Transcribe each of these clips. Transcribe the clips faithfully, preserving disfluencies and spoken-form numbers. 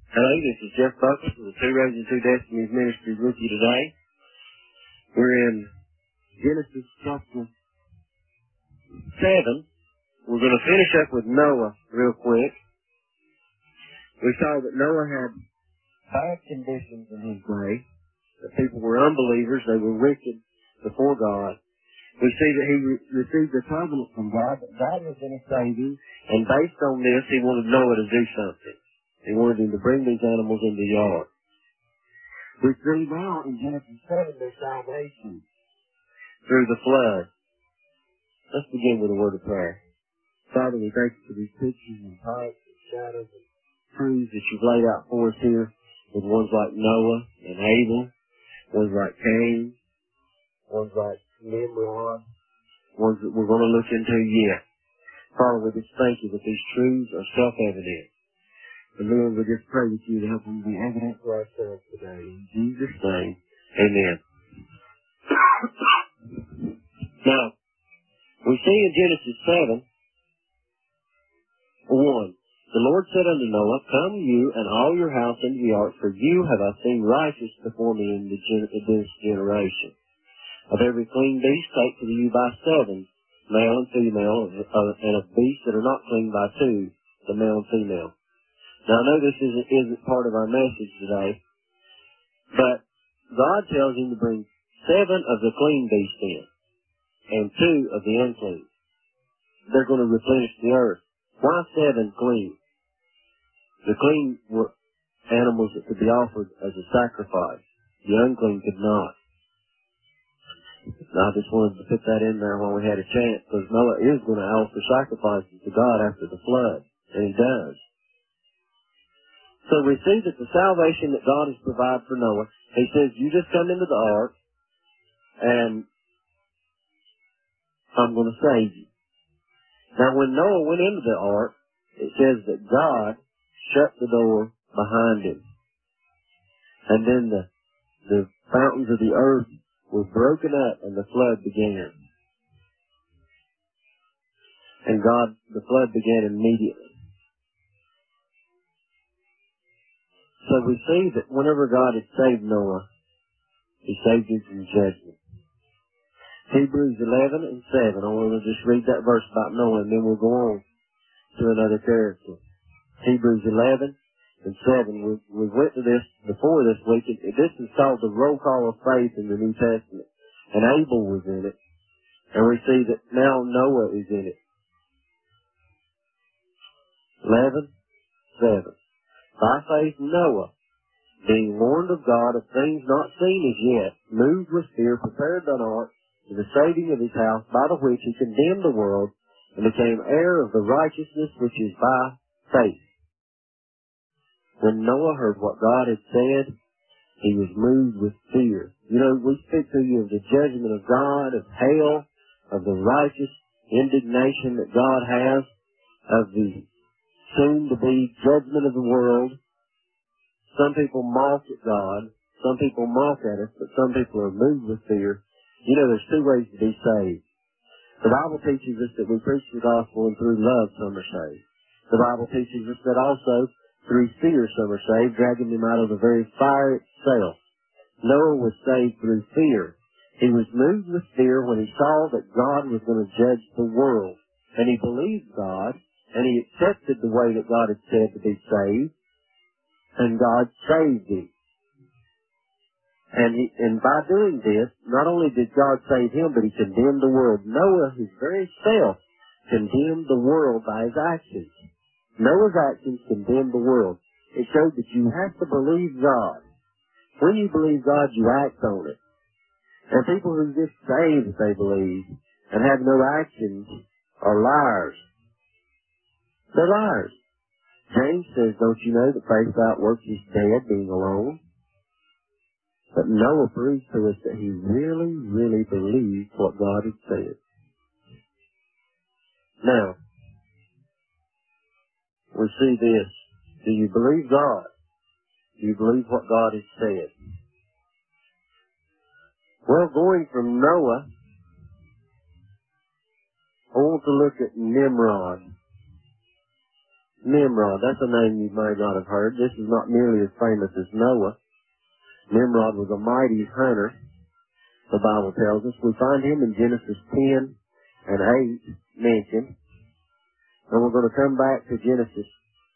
Hello, this is Jeff Buckles from the Two Roads and Two Destinies Ministries with you today. We're in Genesis chapter seven. We're going to finish up with Noah real quick. We saw that Noah had bad conditions in his day. The people were unbelievers. They were wicked before God. We see that he re- received a covenant from God, that God was going to save him, and based on this, he wanted Noah to do something. He wanted him to bring these animals into the ark. We see now in Genesis seven their salvation through the flood. Let's begin with a word of prayer. Father, we thank you for these pictures and types and shadows and truths that you've laid out for us here, with ones like Noah and Abel, ones like Cain, ones like Nimrod, ones that we're going to look into yet. Father, we just thank you that these truths are self-evident. And Lord, we just pray that you would help them be evident for ourselves today. In Jesus' name, amen. Now, we see in Genesis seven, one, the Lord said unto Noah, Come you and all your house into the ark, for you have I seen righteous before me in the gen- this generation. Of every clean beast take to you by seven, male and female, uh, and of beasts that are not clean by two, the male and female. Now, I know this isn't, isn't part of our message today, but God tells him to bring seven of the clean beasts in, and two of the unclean. They're going to replenish the earth. Why seven clean? The clean were animals that could be offered as a sacrifice. The unclean could not. I just wanted to put that in there while we had a chance, because Noah is going to offer sacrifices to God after the flood, and he does. So we see that the salvation that God has provided for Noah, he says, you just come into the ark, and I'm going to save you. Now, when Noah went into the ark, it says that God shut the door behind him. And then the, the fountains of the earth were broken up, and the flood began. And God, the flood began immediately. So we see that whenever God had saved Noah, he saved him from judgment. Hebrews eleven and seven, I want to just read that verse about Noah, and then we'll go on to another character. Hebrews eleven and seven, we, we went to this before this week. It, this is called the roll call of faith in the New Testament. And Abel was in it. And we see that now Noah is in it. eleven, seven. By faith Noah, being warned of God of things not seen as yet, moved with fear, prepared an ark to the saving of his house, by the which he condemned the world, and became heir of the righteousness which is by faith. When Noah heard what God had said, he was moved with fear. You know, we speak to you of the judgment of God, of hell, of the righteous indignation that God has, of the soon-to-be judgment of the world. Some people mock at God. Some people mock at us, but some people are moved with fear. You know, there's two ways to be saved. The Bible teaches us that we preach the gospel, and through love some are saved. The Bible teaches us that also through fear some are saved, dragging them out of the very fire itself. Noah was saved through fear. He was moved with fear when he saw that God was going to judge the world. And he believed God, and he accepted the way that God had said to be saved, and God saved him. And he, and by doing this, not only did God save him, but he condemned the world. Noah, his very self, condemned the world by his actions. Noah's actions condemned the world. It showed that you have to believe God. When you believe God, you act on it. And people who just say that they believe and have no actions are liars. They're liars. James says, don't you know that faith without works is dead, being alone? But Noah proves to us that he really, really believed what God had said. Now, we see this. Do you believe God? Do you believe what God has said? Well, going from Noah, I want to look at Nimrod. Nimrod. That's a name you may not have heard. This is not nearly as famous as Noah. Nimrod was a mighty hunter, the Bible tells us. We find him in Genesis ten and eight mentioned. And we're going to come back to Genesis,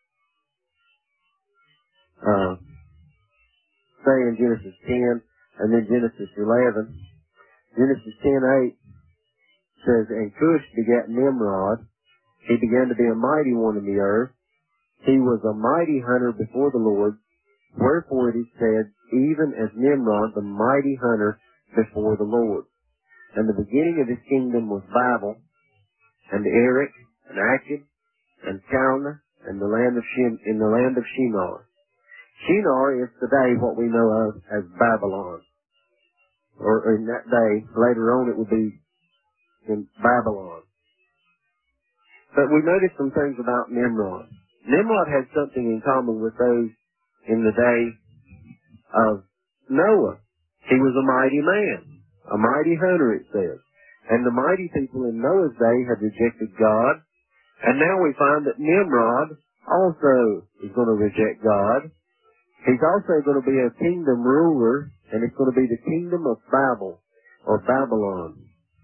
uh, say in Genesis ten and then Genesis eleven. Genesis ten eight says, and Cush begat Nimrod. He began to be a mighty one in the earth. He was a mighty hunter before the Lord. Wherefore it is said, even as Nimrod, the mighty hunter before the Lord. And the beginning of his kingdom was Babel, and Erech, and Akkad, and Calneh, and the land of Shin, in the land of Shinar. Shinar is today what we know of as Babylon. Or in that day, later on it would be in Babylon. But we noticed some things about Nimrod. Nimrod had something in common with those in the day of Noah. He was a mighty man, a mighty hunter, it says. And the mighty people in Noah's day had rejected God. And now we find that Nimrod also is going to reject God. He's also going to be a kingdom ruler, and it's going to be the kingdom of Babel, or Babylon.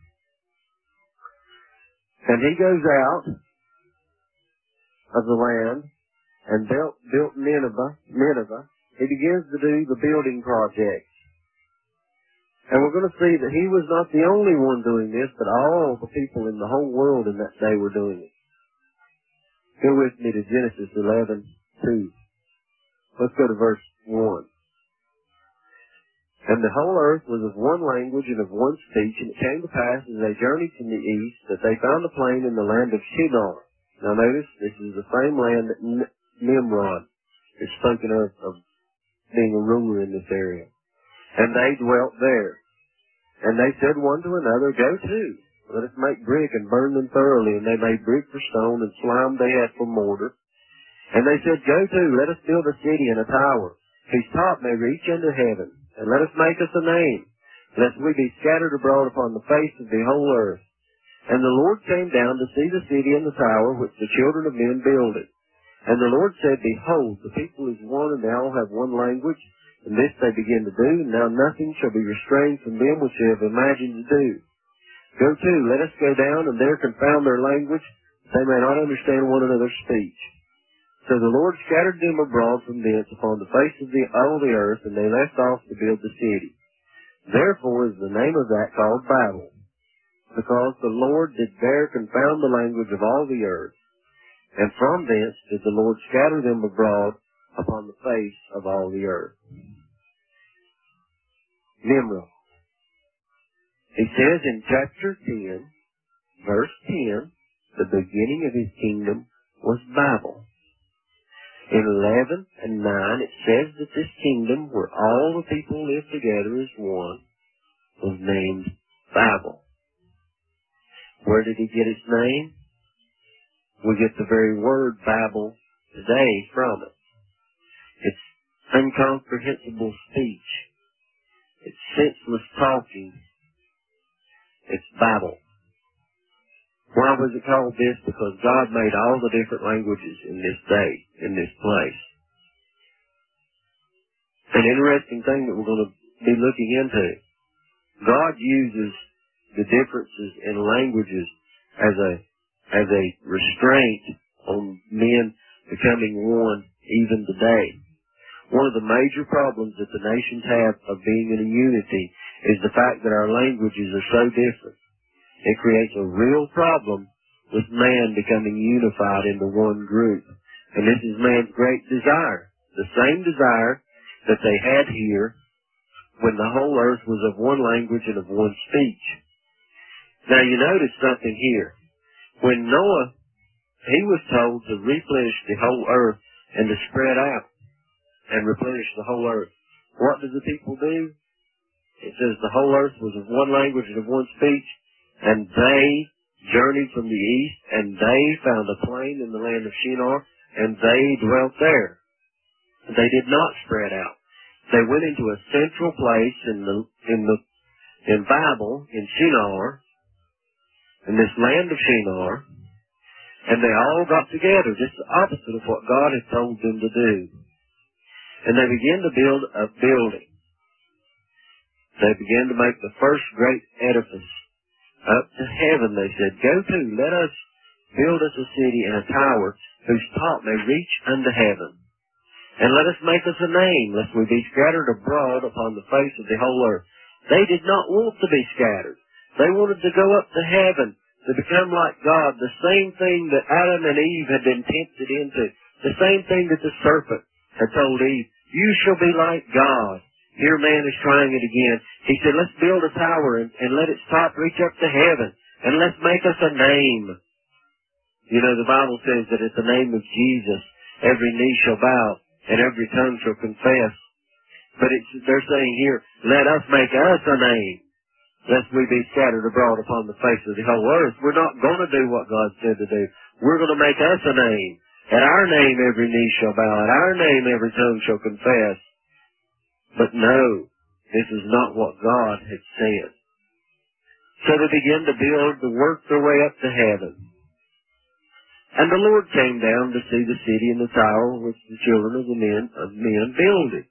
And he goes out of the land and built, built Nineveh, Nineveh. He begins to do the building project. And we're going to see that he was not the only one doing this, but all the people in the whole world in that day were doing it. Go with me to Genesis eleven two. Let's go to verse one. And the whole earth was of one language and of one speech, and it came to pass as they journeyed from the east that they found a plain in the land of Shinar. Now notice, this is the same land that Nimrod is spoken of, of being a ruler in this area. And they dwelt there. And they said one to another, go to, let us make brick and burn them thoroughly. And they made brick for stone, and slime they had for mortar. And they said, go to, let us build a city and a tower, whose top may reach unto heaven. And let us make us a name, lest we be scattered abroad upon the face of the whole earth. And the Lord came down to see the city and the tower which the children of men builded. And the Lord said, behold, the people is one, and they all have one language. And this they begin to do, and now nothing shall be restrained from them which they have imagined to do. Go to, let us go down, and there confound their language, that they may not understand one another's speech. So the Lord scattered them abroad from thence upon the face of the, all the earth, and they left off to build the city. Therefore is the name of that called Babel, because the Lord did there confound the language of all the earth. And from thence did the Lord scatter them abroad upon the face of all the earth. Nimrod. He says in chapter ten, verse ten, the beginning of his kingdom was Babel. In eleven and nine, it says that this kingdom, where all the people lived together as one, was named Babel. Where did he get its name? We get the very word Babel today from it. It's incomprehensible speech. It's senseless talking. It's Babel. Why was it called this? Because God made all the different languages in this day, in this place. An interesting thing that we're going to be looking into. God uses the differences in languages as a as a restraint on men becoming one even today. One of the major problems that the nations have of being in a unity is the fact that our languages are so different. It creates a real problem with man becoming unified into one group. And this is man's great desire. The same desire that they had here when the whole earth was of one language and of one speech. Now you notice something here. When Noah, he was told to replenish the whole earth and to spread out and replenish the whole earth. What did the people do? It says the whole earth was of one language and of one speech. And they journeyed from the east, and they found a plain in the land of Shinar, and they dwelt there. They did not spread out. They went into a central place in the in the in Babel, in Shinar, in this land of Shinar, And they all got together, just the opposite of what God had told them to do. And they began to build a building. They began to make the first great edifice up to heaven. They said, go to, let us build us a city and a tower whose top may reach unto heaven. And let us make us a name, lest we be scattered abroad upon the face of the whole earth. They did not want to be scattered. They wanted to go up to heaven, to become like God, the same thing that Adam and Eve had been tempted into, the same thing that the serpent had told Eve, you shall be like God. Here man is trying it again. He said, let's build a tower and, and let its top reach up to heaven, and let's make us a name. You know, the Bible says that at the name of Jesus, every knee shall bow, and every tongue shall confess. But it's, they're saying here, let us make us a name, lest we be scattered abroad upon the face of the whole earth. We're not going to do what God said to do. We're going to make us a name. At our name every knee shall bow. At our name every tongue shall confess. But no, this is not what God had said. So they began to build, to work their way up to heaven. And the Lord came down to see the city and the tower which the children of the men of men builded.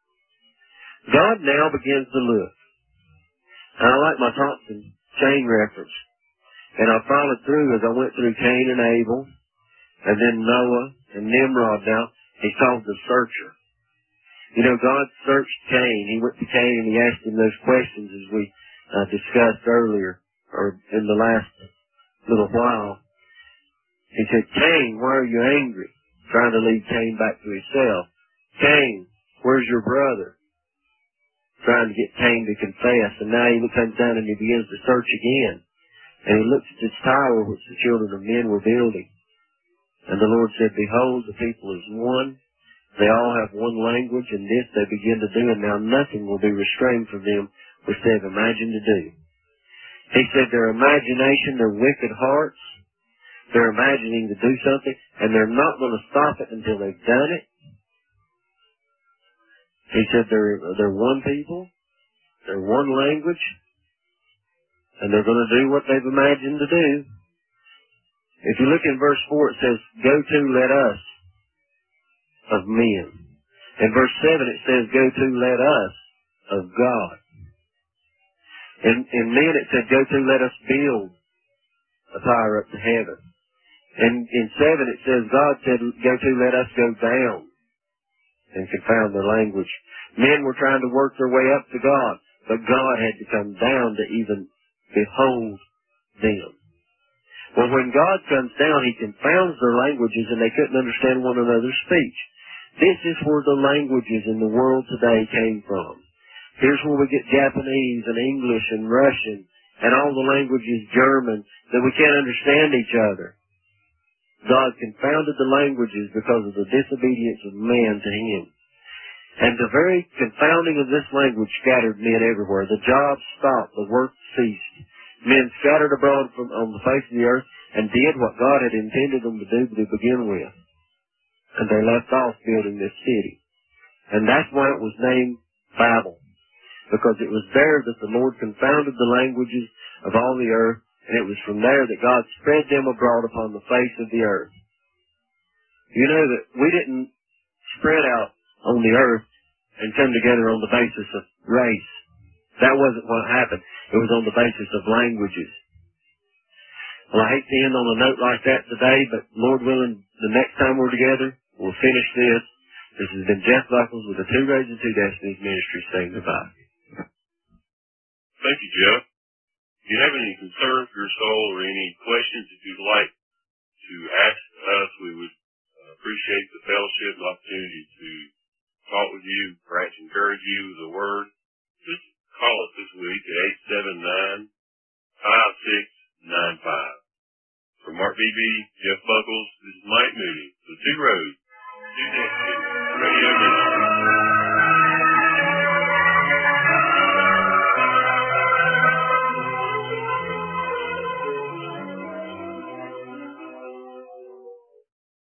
God now begins to look. And I like my Thompson chain reference. And I followed through as I went through Cain and Abel, and then Noah and Nimrod. Now, he called the searcher. You know, God searched Cain. He went to Cain and he asked him those questions as we uh, discussed earlier, or in the last little while. He said, Cain, why are you angry? Trying to lead Cain back to himself. Cain, where's your brother? Trying to get Cain to confess. And now he comes down and he begins to search again. And he looks at this tower which the children of men were building. And the Lord said, behold, the people is one. They all have one language, and this they begin to do, and now nothing will be restrained from them which they have imagined to do. He said their imagination, their wicked hearts, they're imagining to do something, and they're not going to stop it until they've done it. He said they're, they're one people, they're one language, and they're going to do what they've imagined to do. If you look in verse four, it says, go to, let us, of men. In verse seven, it says, go to, let us, of God. In, in men, it said, go to, let us build a tower up to heaven. And in seven, it says, God said, go to, let us go down and confound their language. Men were trying to work their way up to God, but God had to come down to even behold them. Well, when God comes down, He confounds their languages, and they couldn't understand one another's speech. This is where the languages in the world today came from. Here's where we get Japanese and English and Russian and all the languages, German, that we can't understand each other. God confounded the languages because of the disobedience of man to Him. And the very confounding of this language scattered men everywhere. The jobs stopped. The work ceased. Men scattered abroad from on the face of the earth and did what God had intended them to do to begin with. And they left off building this city. And that's why it was named Babel. Because it was there that the Lord confounded the languages of all the earth, and it was from there that God spread them abroad upon the face of the earth. You know that we didn't spread out on the earth and come together on the basis of race. That wasn't what happened. It was on the basis of languages. Well, I hate to end on a note like that today, but Lord willing, the next time we're together, we'll finish this. This has been Jeff Buckles with the Two Roads and Two Destinies Ministry saying goodbye. Thank you, Jeff. If you have any concern for your soul or any questions that you'd like to ask us, we would appreciate the fellowship and opportunity to talk with you, perhaps encourage you with a word. Just call us this week at eight seven nine, five six nine five. For Mark Beebe, Jeff Buckles, this is Mike Moody, the Two Roads, Two Destinies Radio Ministry.